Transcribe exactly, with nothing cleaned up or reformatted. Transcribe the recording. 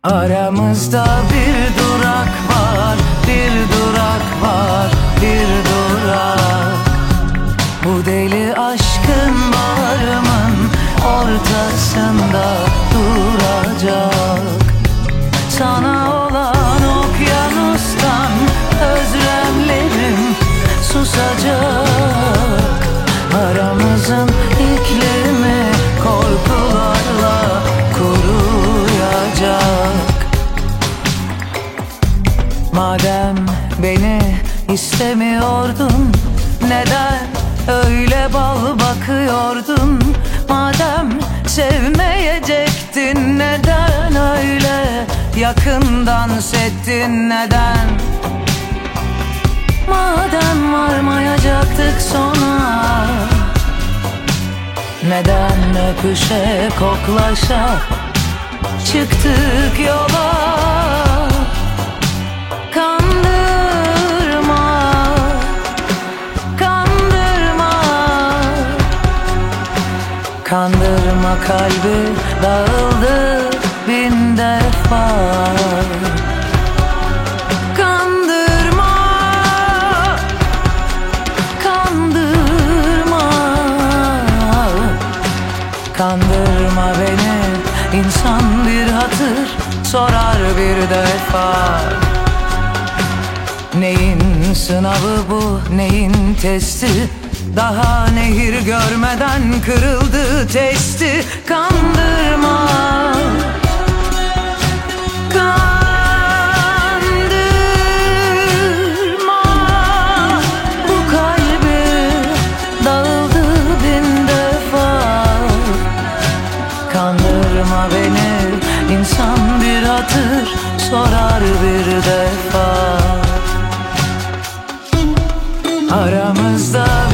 Aramızda bir durak var, bir durak var, bir durak. Bu deli aşkın bağrımın ortasında duracak. Sana olan okyanustan özlemlerim susacak. Aramızın iklimi korkularla kuruyacak. Madem beni istemiyordun, neden öyle bal bakıyordun? Madem sevmeyecektin, neden öyle yakından settin? Neden? Madem varmayacaktık sona, neden öpüşe koklaşa çıktık yola? Kandırma, kandırma, kandırma, kalbi dağıldı bin defa. Kandırma, kandırma, kandırma beni. İnsan bir hatır sorar bir defa. Neyin sınavı bu, neyin testi? Daha nehir görmeden kırıldı testi. Kandırma, kandırma, bu kalbi dağıldı bin defa. Kandırma beni, insan bir hatır sorar bir defa. Aramızda